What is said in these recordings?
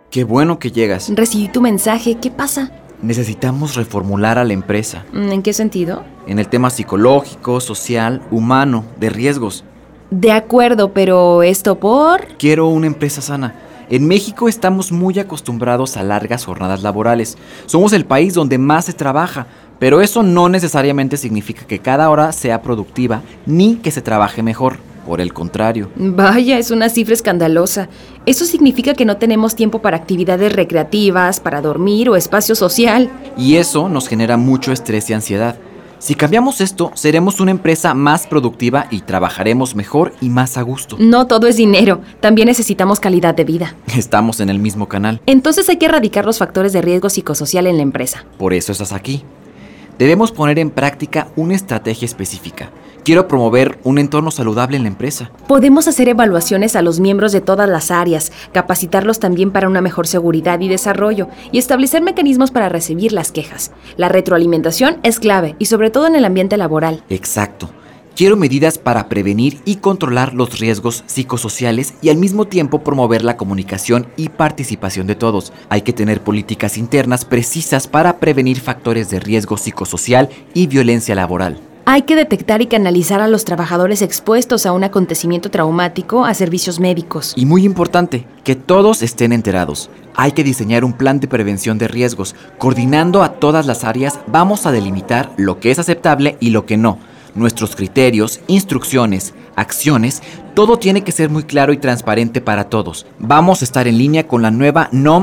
Qué bueno que llegas. Recibí tu mensaje. ¿Qué pasa? Necesitamos reformular a la empresa. ¿En qué sentido? En el tema psicológico, social, humano, de riesgos. De acuerdo, pero ¿esto por...? Quiero una empresa sana. En México estamos muy acostumbrados a largas jornadas laborales. Somos el país donde más se trabaja, pero eso no necesariamente significa que cada hora sea productiva ni que se trabaje mejor. Por el contrario. Vaya, es una cifra escandalosa. Eso significa que no tenemos tiempo para actividades recreativas, para dormir o espacio social. Y eso nos genera mucho estrés y ansiedad. Si cambiamos esto, seremos una empresa más productiva y trabajaremos mejor y más a gusto. No todo es dinero, también necesitamos calidad de vida. Estamos en el mismo canal. Entonces hay que erradicar los factores de riesgo psicosocial en la empresa. Por eso estás aquí. Debemos poner en práctica una estrategia específica. Quiero promover un entorno saludable en la empresa. Podemos hacer evaluaciones a los miembros de todas las áreas, capacitarlos también para una mejor seguridad y desarrollo, y establecer mecanismos para recibir las quejas. La retroalimentación es clave, y sobre todo en el ambiente laboral. Exacto. Quiero medidas para prevenir y controlar los riesgos psicosociales y al mismo tiempo promover la comunicación y participación de todos. Hay que tener políticas internas precisas para prevenir factores de riesgo psicosocial y violencia laboral. Hay que detectar y canalizar a los trabajadores expuestos a un acontecimiento traumático a servicios médicos. Y muy importante, que todos estén enterados. Hay que diseñar un plan de prevención de riesgos. Coordinando a todas las áreas, vamos a delimitar lo que es aceptable y lo que no. Nuestros criterios, instrucciones, acciones, todo tiene que ser muy claro y transparente para todos. Vamos a estar en línea con la nueva NOM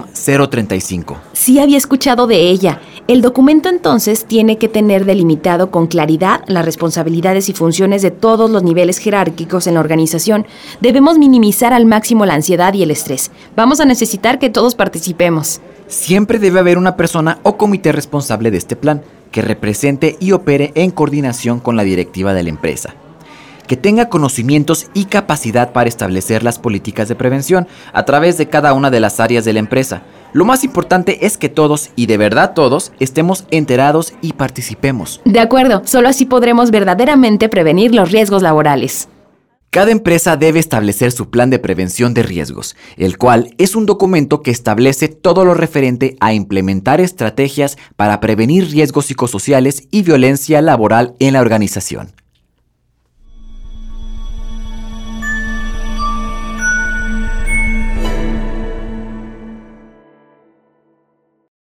035. Sí había escuchado de ella. El documento entonces tiene que tener delimitado con claridad las responsabilidades y funciones de todos los niveles jerárquicos en la organización. Debemos minimizar al máximo la ansiedad y el estrés. Vamos a necesitar que todos participemos. Siempre debe haber una persona o comité responsable de este plan que represente y opere en coordinación con la directiva de la empresa, que tenga conocimientos y capacidad para establecer las políticas de prevención a través de cada una de las áreas de la empresa. Lo más importante es que todos, y de verdad todos, estemos enterados y participemos. De acuerdo, solo así podremos verdaderamente prevenir los riesgos laborales. Cada empresa debe establecer su plan de prevención de riesgos, el cual es un documento que establece todo lo referente a implementar estrategias para prevenir riesgos psicosociales y violencia laboral en la organización.